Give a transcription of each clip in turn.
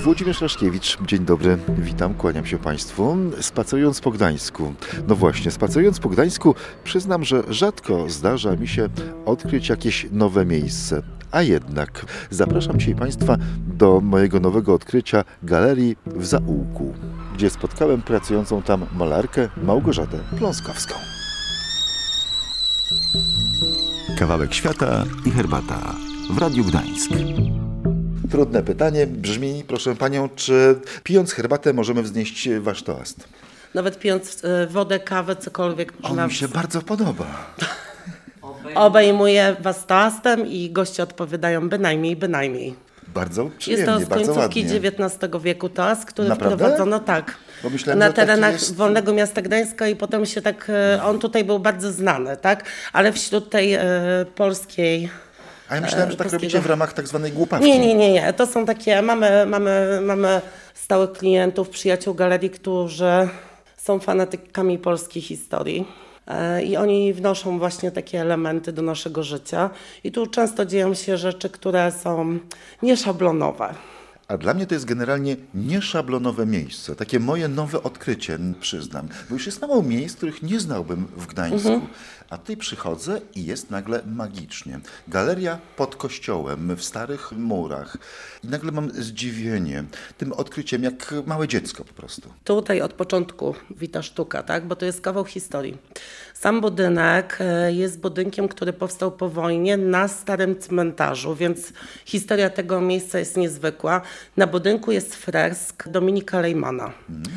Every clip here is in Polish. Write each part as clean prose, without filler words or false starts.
Włodzimierz Raszkiewicz, dzień dobry, witam, kłaniam się Państwu. Spacerując po Gdańsku, no właśnie, spacerując po Gdańsku, przyznam, że rzadko zdarza mi się odkryć jakieś nowe miejsce. A jednak zapraszam dzisiaj Państwa do mojego nowego odkrycia galerii w Zaułku, gdzie spotkałem pracującą tam malarkę Małgorzatę Pląskowską. Kawałek świata i herbata w Radiu Gdańsk. Trudne pytanie brzmi, proszę Panią, czy pijąc herbatę możemy wznieść Wasz toast? Nawet pijąc wodę, kawę, cokolwiek. On mi się bardzo podoba. Obejmuje was toastem i goście odpowiadają bynajmniej, bynajmniej. Bardzo przyjemnie, Jest to z bardzo końcówki ładnie. XIX wieku toast, który Naprawdę? wprowadzono tak. Bo myślałem, Na że taki terenach jest... Wolnego Miasta Gdańska i potem się tak, on tutaj był bardzo znany, tak? Ale wśród tej polskiej... A ja myślałem, że tak polskiego... robicie w ramach tak zwanej głupawki. Nie. To są takie, mamy stałych klientów, przyjaciół galerii, którzy są fanatykami polskiej historii. I oni wnoszą właśnie takie elementy do naszego życia. I tu często dzieją się rzeczy, które są nieszablonowe. A dla mnie to jest generalnie nieszablonowe miejsce. Takie moje nowe odkrycie, przyznam. Bo już jest mało miejsc, których nie znałbym w Gdańsku. A tutaj przychodzę i jest nagle magicznie. Galeria pod kościołem, w starych murach. I nagle mam zdziwienie tym odkryciem, jak małe dziecko po prostu. Tutaj od początku wita sztuka, tak? Bo to jest kawał historii. Sam budynek jest budynkiem, który powstał po wojnie na starym cmentarzu, więc historia tego miejsca jest niezwykła. Na budynku jest fresk Dominika Lejmana.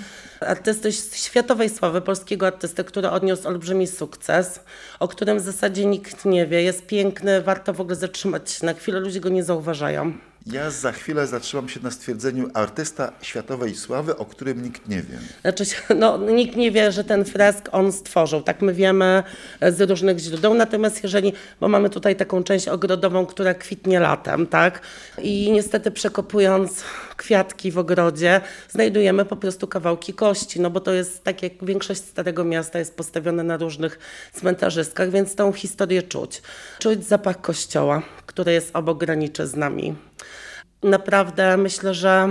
Artysty światowej sławy, polskiego artysty, który odniósł olbrzymi sukces, o którym w zasadzie nikt nie wie. Jest piękny, warto w ogóle zatrzymać się na chwilę, ludzie go nie zauważają. Ja za chwilę zatrzymam się na stwierdzeniu artysta światowej sławy, o którym nikt nie wie. Znaczy, nikt nie wie, że ten fresk on stworzył. Tak my wiemy z różnych źródeł. Natomiast bo mamy tutaj taką część ogrodową, która kwitnie latem, tak? I niestety przekopując kwiatki w ogrodzie, znajdujemy po prostu kawałki kości, no bo to jest tak jak większość Starego Miasta jest postawione na różnych cmentarzyskach, więc tą historię czuć. Czuć zapach kościoła, który jest obok, graniczy z nami. Naprawdę myślę, że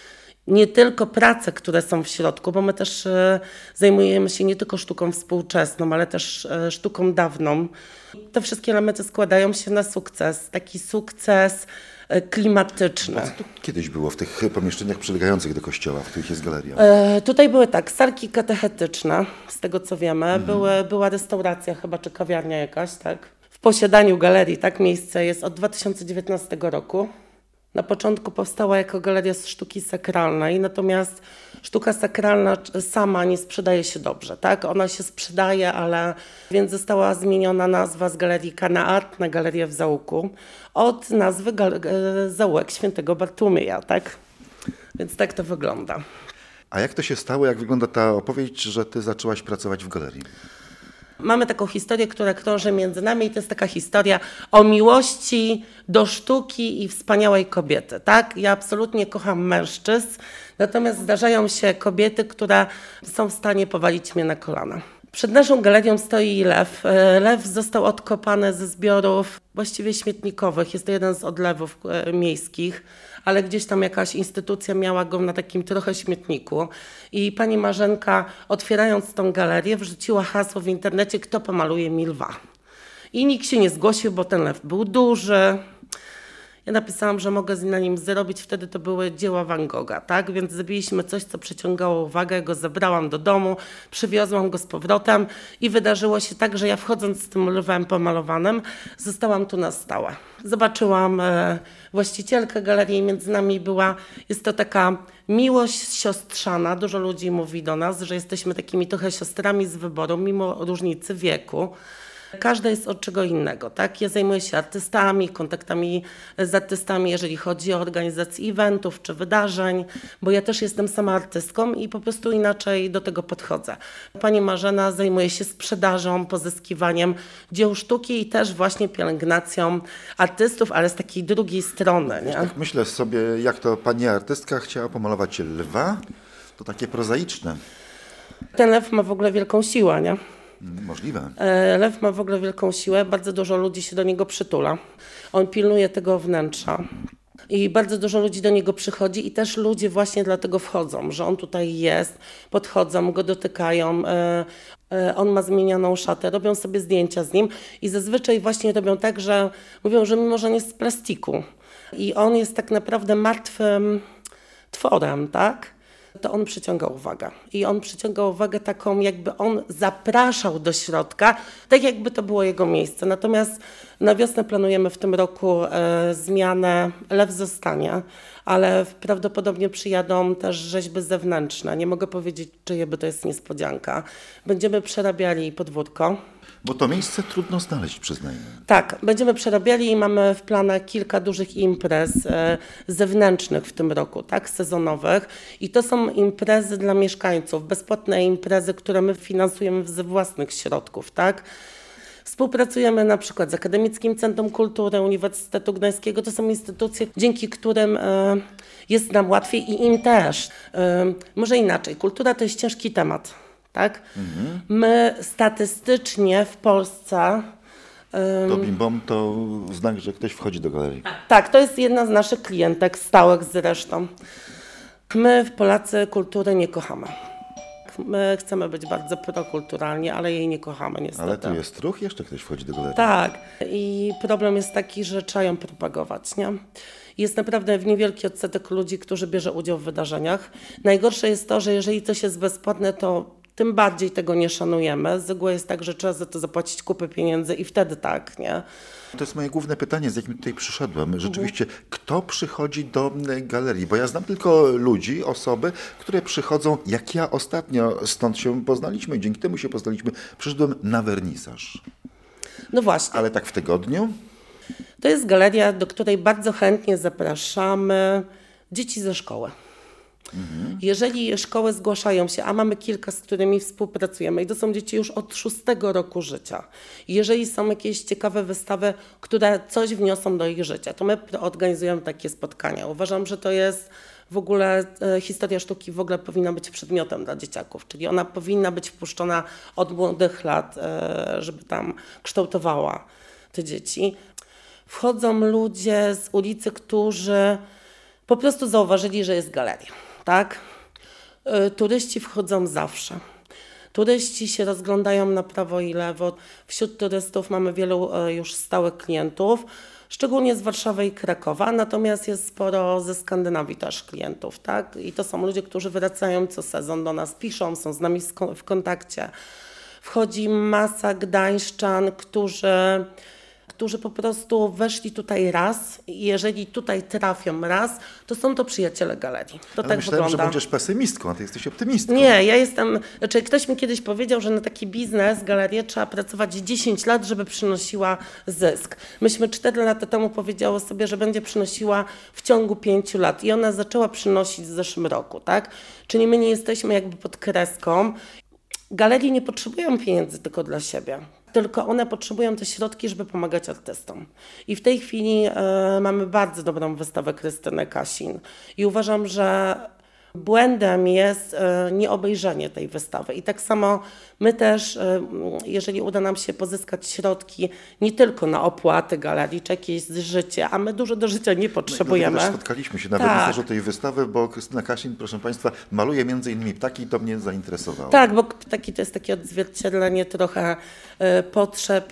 nie tylko prace, które są w środku, bo my też zajmujemy się nie tylko sztuką współczesną, ale też sztuką dawną. Te wszystkie elementy składają się na sukces, taki sukces klimatyczny. A co tu kiedyś było w tych pomieszczeniach przylegających do kościoła, w których jest galeria? Tutaj były salki katechetyczne, z tego co wiemy. Była restauracja chyba, czy kawiarnia jakaś, tak? W posiadaniu galerii, tak, miejsce jest od 2019 roku. Na początku powstała jako galeria sztuki sakralnej, natomiast sztuka sakralna sama nie sprzedaje się dobrze, tak? Ona się sprzedaje, więc została zmieniona nazwa z Galerii Kanaat na Galerię w Zaułku od nazwy Zaułek Świętego Bartłomieja, tak? Więc tak to wygląda. A jak to się stało, jak wygląda ta opowieść, że ty zaczęłaś pracować w galerii? Mamy taką historię, która krąży między nami i to jest taka historia o miłości do sztuki i wspaniałej kobiety, tak? Ja absolutnie kocham mężczyzn, natomiast zdarzają się kobiety, które są w stanie powalić mnie na kolana. Przed naszą galerią stoi lew. Lew został odkopany ze zbiorów właściwie śmietnikowych. Jest to jeden z odlewów miejskich, ale gdzieś tam jakaś instytucja miała go na takim trochę śmietniku. I pani Marzenka, otwierając tą galerię, wrzuciła hasło w internecie, kto pomaluje mi lwa. I nikt się nie zgłosił, bo ten lew był duży. Ja napisałam, że mogę na nim zarobić, wtedy to były dzieła Van Gogha, tak? Więc zrobiliśmy coś, co przyciągało uwagę, go zabrałam do domu, przywiozłam go z powrotem i wydarzyło się tak, że ja wchodząc z tym lwem pomalowanym, zostałam tu na stałe. Zobaczyłam właścicielkę galerii, między nami jest to taka miłość siostrzana, dużo ludzi mówi do nas, że jesteśmy takimi trochę siostrami z wyboru, mimo różnicy wieku. Każda jest od czego innego, tak? Ja zajmuję się artystami, kontaktami z artystami, jeżeli chodzi o organizację eventów czy wydarzeń, bo ja też jestem sama artystką i po prostu inaczej do tego podchodzę. Pani Marzena zajmuje się sprzedażą, pozyskiwaniem dzieł sztuki i też właśnie pielęgnacją artystów, ale z takiej drugiej strony, nie? Tak myślę sobie, jak to pani artystka chciała pomalować lwa, to takie prozaiczne. Ten lew ma w ogóle wielką siłę, nie? Możliwe. Lew ma w ogóle wielką siłę, bardzo dużo ludzi się do niego przytula. On pilnuje tego wnętrza. I bardzo dużo ludzi do niego przychodzi i też ludzie właśnie dlatego wchodzą, że on tutaj jest, podchodzą, go dotykają, on ma zmienioną szatę, robią sobie zdjęcia z nim i zazwyczaj właśnie robią tak, że mówią, że mimo, że on jest z plastiku i on jest tak naprawdę martwym tworem, tak? To on przyciąga uwagę. I on przyciąga uwagę taką, jakby on zapraszał do środka, tak jakby to było jego miejsce. Natomiast na wiosnę planujemy w tym roku zmianę. Lew zostanie, ale prawdopodobnie przyjadą też rzeźby zewnętrzne. Nie mogę powiedzieć, czyje, bo to jest niespodzianka. Będziemy przerabiali podwórko. Bo to miejsce trudno znaleźć, przyznajmy. Tak, będziemy przerabiali i mamy w planach kilka dużych imprez zewnętrznych w tym roku, tak, sezonowych. I to są imprezy dla mieszkańców, bezpłatne imprezy, które my finansujemy ze własnych środków, tak. Współpracujemy na przykład z Akademickim Centrum Kultury Uniwersytetu Gdańskiego. To są instytucje, dzięki którym jest nam łatwiej i im też. Może inaczej, kultura to jest ciężki temat. Tak? My statystycznie w Polsce... To bim-bom to znak, że ktoś wchodzi do galerii. Tak, to jest jedna z naszych klientek, stałych zresztą. My, Polacy, kultury nie kochamy. My chcemy być bardzo prokulturalni, ale jej nie kochamy niestety. Ale tu jest ruch, jeszcze ktoś wchodzi do galerii. Tak. I problem jest taki, że trzeba ją propagować, nie? Jest naprawdę niewielki odsetek ludzi, którzy bierze udział w wydarzeniach. Najgorsze jest to, że jeżeli coś jest bezpłatne, to tym bardziej tego nie szanujemy. Z reguły jest tak, że trzeba za to zapłacić kupę pieniędzy i wtedy tak, nie? To jest moje główne pytanie, z jakim tutaj przyszedłem. Rzeczywiście, kto przychodzi do galerii? Bo ja znam tylko ludzi, osoby, które przychodzą, jak ja ostatnio, stąd się poznaliśmy, dzięki temu się poznaliśmy, przyszedłem na wernisaż. No właśnie. Ale tak w tygodniu? To jest galeria, do której bardzo chętnie zapraszamy dzieci ze szkoły. Jeżeli szkoły zgłaszają się, a mamy kilka, z którymi współpracujemy i to są dzieci już od 6 roku życia. Jeżeli są jakieś ciekawe wystawy, które coś wniosą do ich życia, to my organizujemy takie spotkania. Uważam, że to jest w ogóle, historia sztuki w ogóle powinna być przedmiotem dla dzieciaków, czyli ona powinna być wpuszczona od młodych lat, żeby tam kształtowała te dzieci. Wchodzą ludzie z ulicy, którzy po prostu zauważyli, że jest galeria. Tak? Turyści wchodzą zawsze. Turyści się rozglądają na prawo i lewo. Wśród turystów mamy wielu już stałych klientów, szczególnie z Warszawy i Krakowa, natomiast jest sporo ze Skandynawii też klientów. Tak? I to są ludzie, którzy wracają co sezon do nas, piszą, są z nami w kontakcie. Wchodzi masa gdańszczan, którzy po prostu weszli tutaj raz i jeżeli tutaj trafią raz, to są to przyjaciele galerii. To Ale tak myślałem, wygląda. że będziesz pesymistką, a ty jesteś optymistką. Nie, ja jestem, ktoś mi kiedyś powiedział, że na taki biznes, galerię trzeba pracować 10 lat, żeby przynosiła zysk. Myśmy 4 lata temu powiedziały sobie, że będzie przynosiła w ciągu 5 lat i ona zaczęła przynosić w zeszłym roku, tak? Czyli my nie jesteśmy jakby pod kreską. Galerie nie potrzebują pieniędzy tylko dla siebie. Tylko one potrzebują te środki, żeby pomagać artystom. I w tej chwili mamy bardzo dobrą wystawę Krystyny Kasin. I uważam, że błędem jest nieobejrzenie tej wystawy. I tak samo my też, jeżeli uda nam się pozyskać środki nie tylko na opłaty galerii, czy jakieś życie, a my dużo do życia nie potrzebujemy. Też spotkaliśmy się na Tak. wernisażu tej wystawy, bo Krystyna Kasin, proszę Państwa, maluje między innymi ptaki i to mnie zainteresowało. Tak, bo ptaki to jest takie odzwierciedlenie trochę potrzeb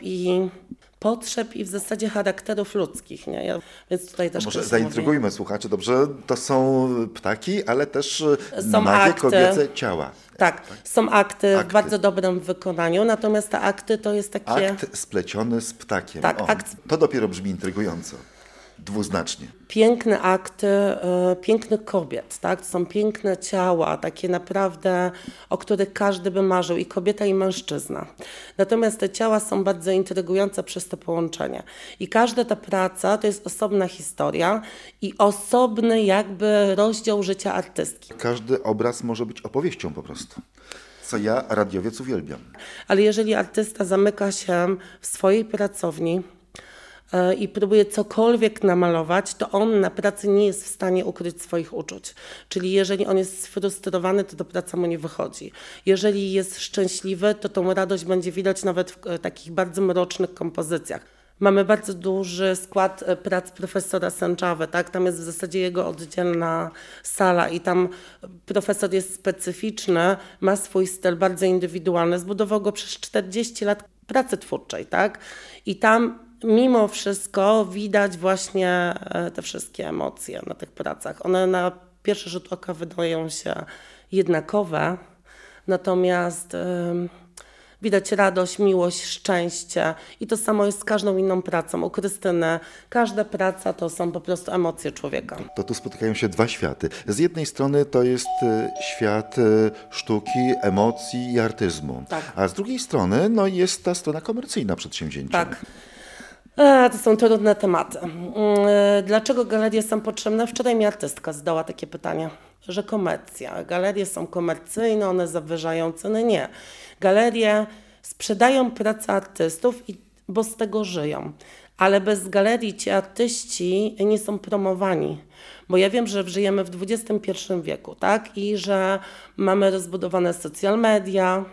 i w zasadzie charakterów ludzkich, nie? Więc tutaj też Może ktoś zaintrygujmy słuchaczy, dobrze? To są ptaki, ale też Są nagie akty. kobiece ciała. Tak, są akty w Akty. bardzo dobrym wykonaniu, natomiast te akty to jest takie... Akt spleciony z ptakiem. Tak, akt- To dopiero brzmi intrygująco. Dwuznacznie. Piękne akty pięknych kobiet, tak? To są piękne ciała, takie naprawdę, o których każdy by marzył, i kobieta, i mężczyzna. Natomiast te ciała są bardzo intrygujące przez to połączenie. I każda ta praca to jest osobna historia i osobny jakby rozdział życia artystki. Każdy obraz może być opowieścią po prostu. Co ja, radiowiec, uwielbiam. Ale jeżeli artysta zamyka się w swojej pracowni i próbuje cokolwiek namalować, to on na pracy nie jest w stanie ukryć swoich uczuć. Czyli jeżeli on jest sfrustrowany, to praca mu nie wychodzi. Jeżeli jest szczęśliwy, to tą radość będzie widać nawet w takich bardzo mrocznych kompozycjach. Mamy bardzo duży skład prac profesora Sęczawy, tak? Tam jest w zasadzie jego oddzielna sala i tam profesor jest specyficzny, ma swój styl bardzo indywidualny, zbudował go przez 40 lat pracy twórczej, tak? I tam mimo wszystko widać właśnie te wszystkie emocje na tych pracach. One na pierwszy rzut oka wydają się jednakowe, natomiast widać radość, miłość, szczęście i to samo jest z każdą inną pracą. U Krystyny każda praca to są po prostu emocje człowieka. To tu spotykają się dwa światy. Z jednej strony to jest świat sztuki, emocji i artyzmu, Tak. a z drugiej strony no, jest ta strona komercyjna przedsięwzięcia. Tak. To są trudne tematy. Dlaczego galerie są potrzebne? Wczoraj mi artystka zadała takie pytanie, że komercja. Galerie są komercyjne, one zawyżają ceny. Nie. Galerie sprzedają pracę artystów, bo z tego żyją. Ale bez galerii ci artyści nie są promowani. Bo ja wiem, że żyjemy w XXI wieku, tak? I że mamy rozbudowane social media,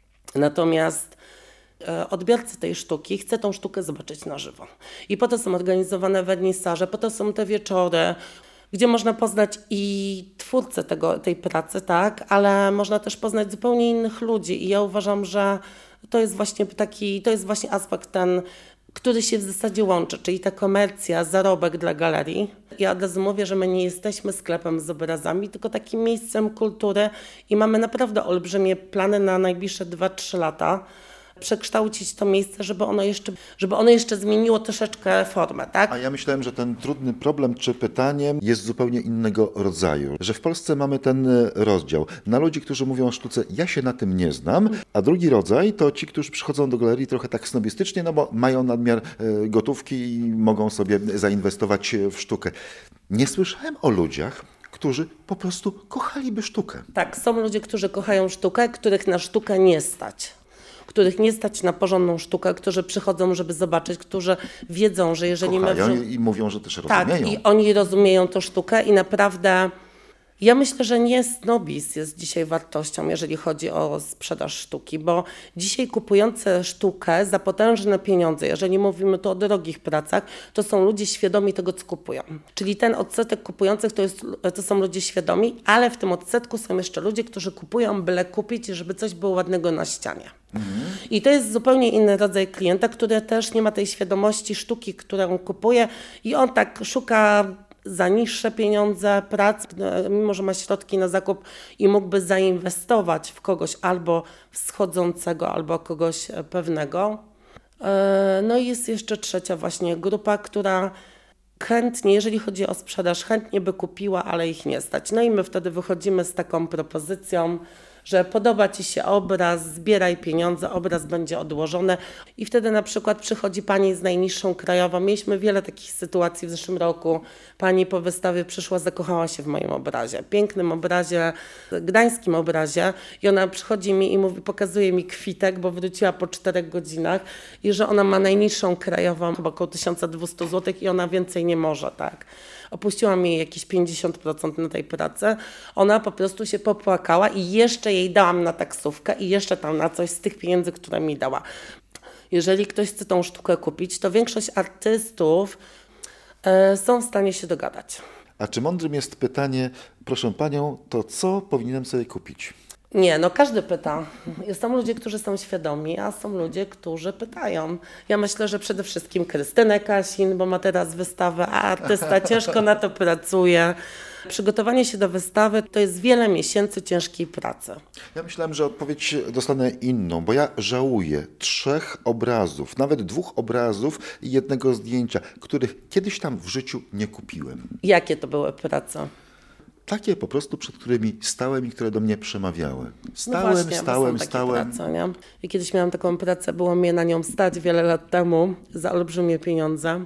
natomiast odbiorcy tej sztuki chce tą sztukę zobaczyć na żywo. I po to są organizowane wernisaże, po to są te wieczory, gdzie można poznać i twórcę tej pracy, tak, ale można też poznać zupełnie innych ludzi. I ja uważam, że to jest właśnie aspekt ten, który się w zasadzie łączy, czyli ta komercja, zarobek dla galerii. Ja od razu mówię, że my nie jesteśmy sklepem z obrazami, tylko takim miejscem kultury i mamy naprawdę olbrzymie plany na najbliższe 2-3 lata. Przekształcić to miejsce, żeby ono jeszcze zmieniło troszeczkę formę, tak? A ja myślałem, że ten trudny problem czy pytanie jest zupełnie innego rodzaju. Że w Polsce mamy ten rozdział na ludzi, którzy mówią o sztuce, ja się na tym nie znam, a drugi rodzaj to ci, którzy przychodzą do galerii trochę tak snobistycznie, no bo mają nadmiar gotówki i mogą sobie zainwestować w sztukę. Nie słyszałem o ludziach, którzy po prostu kochaliby sztukę. Tak, są ludzie, którzy kochają sztukę, których na sztukę nie stać. Których nie stać na porządną sztukę, którzy przychodzą, żeby zobaczyć, którzy wiedzą, że jeżeli Kochają i mówią, że też rozumieją. Tak, i oni rozumieją tę sztukę i naprawdę ja myślę, że nie snobizm jest dzisiaj wartością, jeżeli chodzi o sprzedaż sztuki, bo dzisiaj kupujące sztukę za potężne pieniądze, jeżeli mówimy tu o drogich pracach, to są ludzie świadomi tego, co kupują. Czyli ten odsetek kupujących to są ludzie świadomi, ale w tym odsetku są jeszcze ludzie, którzy kupują byle kupić, żeby coś było ładnego na ścianie. I to jest zupełnie inny rodzaj klienta, który też nie ma tej świadomości sztuki, którą kupuje i on tak szuka za niższe pieniądze prac, mimo że ma środki na zakup i mógłby zainwestować w kogoś albo wschodzącego, albo kogoś pewnego. No i jest jeszcze trzecia właśnie grupa, która chętnie, jeżeli chodzi o sprzedaż, chętnie by kupiła, ale ich nie stać. No i my wtedy wychodzimy z taką propozycją, że podoba Ci się obraz, zbieraj pieniądze, obraz będzie odłożony i wtedy na przykład przychodzi pani z najniższą krajową. Mieliśmy wiele takich sytuacji w zeszłym roku. Pani po wystawie przyszła, zakochała się w moim obrazie, pięknym obrazie, gdańskim obrazie i ona przychodzi mi i mówi, pokazuje mi kwitek, bo wróciła po 4 godzinach i że ona ma najniższą krajową, chyba około 1200 zł i ona więcej nie może, tak. Opuściłam jej jakieś 50% na tej pracy. Ona po prostu się popłakała i jeszcze jej dałam na taksówkę i jeszcze tam na coś z tych pieniędzy, które mi dała. Jeżeli ktoś chce tą sztukę kupić, to większość artystów są w stanie się dogadać. A czy mądrym jest pytanie, proszę panią, to co powinienem sobie kupić? Nie, no każdy pyta. Są ludzie, którzy są świadomi, a są ludzie, którzy pytają. Ja myślę, że przede wszystkim Krystynę Kasin, bo ma teraz wystawę, a artysta ciężko na to pracuje. Przygotowanie się do wystawy to jest wiele miesięcy ciężkiej pracy. Ja myślałem, że odpowiedź dostanę inną, bo ja żałuję 3 obrazów, nawet 2 obrazów i 1 zdjęcia, których kiedyś tam w życiu nie kupiłem. Jakie to były prace? Takie po prostu, przed którymi stałem i które do mnie przemawiały. Stałem. Prace, nie? I kiedyś miałam taką pracę, było mnie na nią stać wiele lat temu za olbrzymie pieniądze.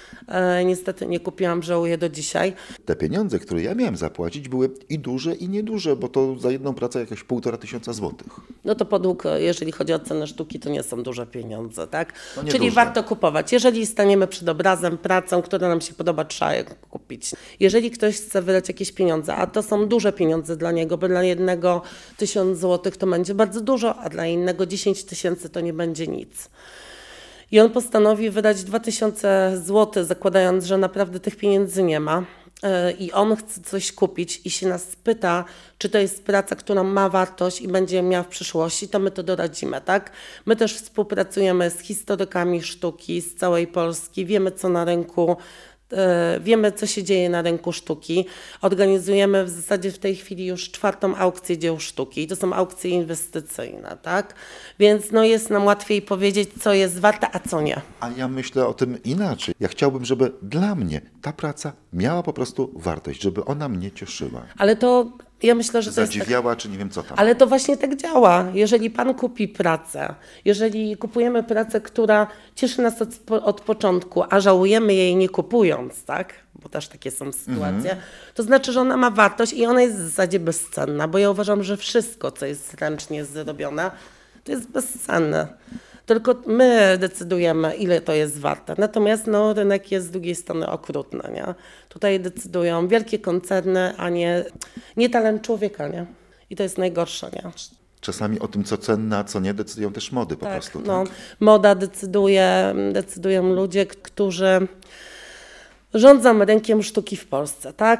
Niestety nie kupiłam, żałuję do dzisiaj. Te pieniądze, które ja miałem zapłacić, były i duże, i nieduże, bo to za jedną pracę jakieś 1500 złotych. No to podług, jeżeli chodzi o cenę sztuki, to nie są duże pieniądze, tak? No Czyli duże. warto kupować. Jeżeli staniemy przed obrazem, pracą, która nam się podoba, trzeba je kupić. Jeżeli ktoś chce wydać jakieś pieniądze, a to są duże pieniądze dla niego, bo dla jednego 1000 złotych to będzie bardzo dużo, a dla innego 10 000 to nie będzie nic. I on postanowi wydać 2000 zł, zakładając, że naprawdę tych pieniędzy nie ma. I on chce coś kupić i się nas pyta, czy to jest praca, która ma wartość i będzie miała w przyszłości, to my to doradzimy, tak? My też współpracujemy z historykami sztuki z całej Polski, wiemy co na rynku, wiemy co się dzieje na rynku sztuki. Organizujemy w zasadzie w tej chwili już 4. aukcję dzieł sztuki i to są aukcje inwestycyjne, tak? Więc no jest nam łatwiej powiedzieć, co jest warte, a co nie. A ja myślę o tym inaczej. Ja chciałbym, żeby dla mnie ta praca miała po prostu wartość, żeby ona mnie cieszyła. Ale to ja myślę, że to jest tak. Zadziwiała, czy nie wiem co tam. Ale to właśnie tak działa. Jeżeli pan kupi pracę, jeżeli kupujemy pracę, która cieszy nas od początku, a żałujemy jej nie kupując, tak? Bo też takie są sytuacje, to znaczy, że ona ma wartość i ona jest w zasadzie bezcenna, bo ja uważam, że wszystko, co jest ręcznie zrobione, to jest bezcenne. Tylko my decydujemy, ile to jest warte. Natomiast no, rynek jest z drugiej strony okrutny. Nie? Tutaj decydują wielkie koncerny, a nie talent człowieka. Nie? I to jest najgorsze. Nie? Czasami o tym, co cenne, a co nie, decydują też mody po prostu. No, Tak? moda decydują ludzie, którzy rządzą rynkiem sztuki w Polsce. Tak?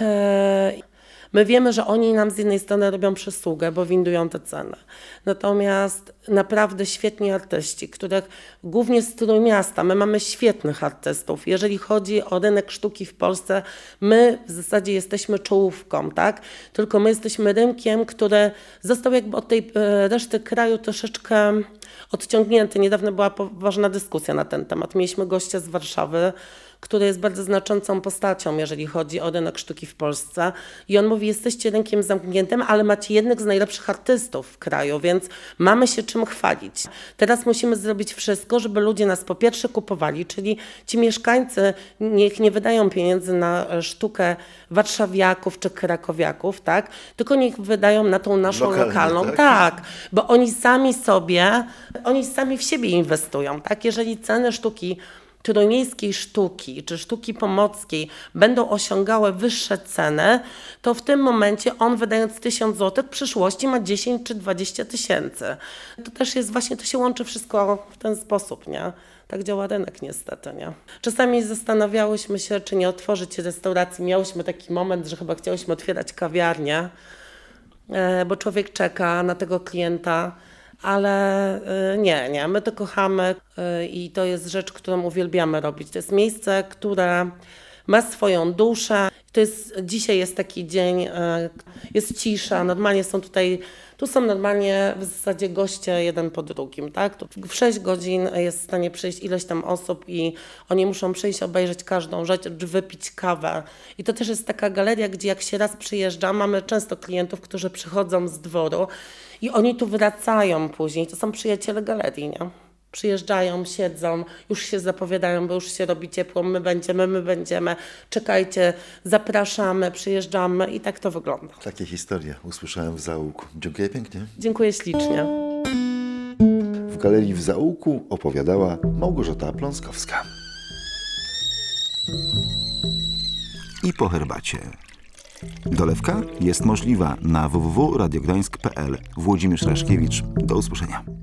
My wiemy, że oni nam z jednej strony robią przysługę, bo windują te ceny. Natomiast naprawdę świetni artyści, których głównie z Trójmiasta, my mamy świetnych artystów. Jeżeli chodzi o rynek sztuki w Polsce, my w zasadzie jesteśmy czołówką, tak? Tylko my jesteśmy rynkiem, który został jakby od tej reszty kraju troszeczkę odciągnięty. Niedawno była poważna dyskusja na ten temat. Mieliśmy gościa z Warszawy, który jest bardzo znaczącą postacią, jeżeli chodzi o rynek sztuki w Polsce. I on mówi, jesteście rynkiem zamkniętym, ale macie jednych z najlepszych artystów w kraju, więc mamy się czym chwalić. Teraz musimy zrobić wszystko, żeby ludzie nas po pierwsze kupowali, czyli ci mieszkańcy niech nie wydają pieniędzy na sztukę warszawiaków czy krakowiaków, tak? Tylko niech wydają na tą naszą lokalną. Tak? Tak, bo oni sami w siebie inwestują, tak? Jeżeli ceny sztuki trójmiejskiej sztuki czy sztuki pomockiej będą osiągały wyższe ceny, to w tym momencie on wydając 1000 zł w przyszłości ma 10 czy 20 tysięcy. To też jest właśnie, to się łączy wszystko w ten sposób, nie? Tak działa rynek niestety, nie? Czasami zastanawiałyśmy się, czy nie otworzyć restauracji. Miałyśmy taki moment, że chyba chciałyśmy otwierać kawiarnię, bo człowiek czeka na tego klienta. Ale nie, my to kochamy i to jest rzecz, którą uwielbiamy robić. To jest miejsce, które ma swoją duszę. Dzisiaj jest taki dzień, jest cisza, normalnie tu są normalnie w zasadzie goście jeden po drugim, tak? Tu w 6 godzin jest w stanie przyjść ileś tam osób i oni muszą przyjść, obejrzeć każdą rzecz, wypić kawę. I to też jest taka galeria, gdzie jak się raz przyjeżdża, mamy często klientów, którzy przychodzą z dworu i oni tu wracają później. To są przyjaciele galerii, nie? Przyjeżdżają, siedzą, już się zapowiadają, bo już się robi ciepło, my będziemy, czekajcie, zapraszamy, przyjeżdżamy i tak to wygląda. Takie historie usłyszałem w Zaułku. Dziękuję pięknie. Dziękuję ślicznie. W galerii w Zaułku opowiadała Małgorzata Pląskowska. I po herbacie. Dolewka jest możliwa na www.radiogdańsk.pl. Włodzimierz Raszkiewicz. Do usłyszenia.